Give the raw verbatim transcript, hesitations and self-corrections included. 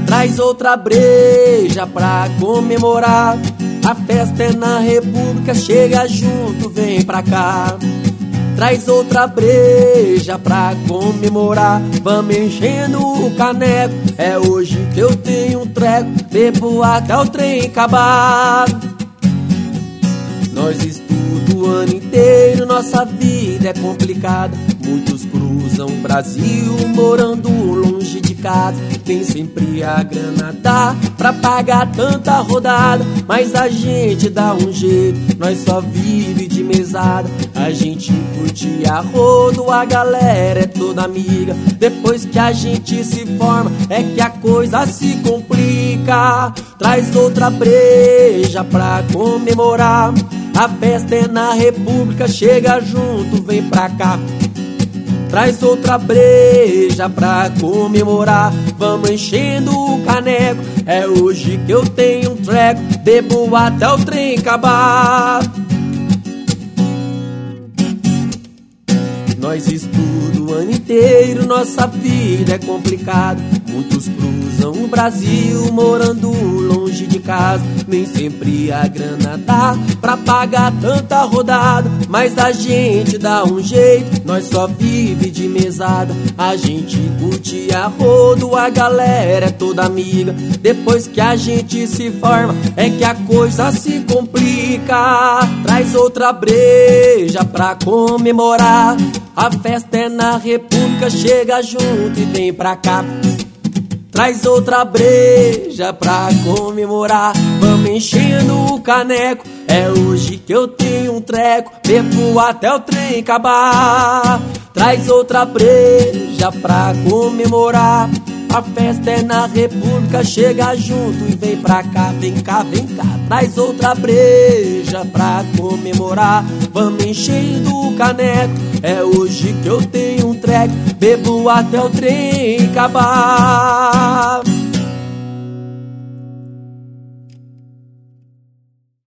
Traz outra breja pra comemorar. A festa é na República, chega junto, vem pra cá. Traz outra breja pra comemorar. Vamos enchendo o caneco, é hoje que eu tenho um treco. Bebo até o trem acabar. Nós estudamos o ano inteiro, nossa vida é complicada. Muitos cruzam o Brasil morando longe de casa. Nem sempre a grana dá pra pagar tanta rodada, mas a gente dá um jeito, nós só vive de mesada. A gente curte a rodo, a galera é toda amiga. Depois que a gente se forma, é que a coisa se complica. Traz outra breja pra comemorar. A festa é na República, chega junto, vem pra cá. Traz outra breja pra comemorar. Vamos enchendo o caneco, é hoje que eu tenho um treco. Bebo até o trem acabar. Nós estudamos o ano inteiro, nossa vida é complicada. Muitos cruzam o Brasil morando longe de casa. Nem sempre a grana dá pra pagar tanta rodada, mas a gente dá um jeito, nós só vive de mesada. A gente curte a rodo, a galera é toda amiga. Depois que a gente se forma, é que a coisa se complica. Traz outra breja pra comemorar. A festa é na República, chega junto e vem pra cá. Traz outra breja pra comemorar. Vamos enchendo o caneco, é hoje que eu tenho um treco. Bebo até o trem acabar. Traz outra breja pra comemorar. A festa é na República, chega junto e vem pra cá, vem cá, vem cá. Traz outra breja pra comemorar. Vamos enchendo o caneco, é hoje que eu tenho um treco. Bebo até o trem acabar.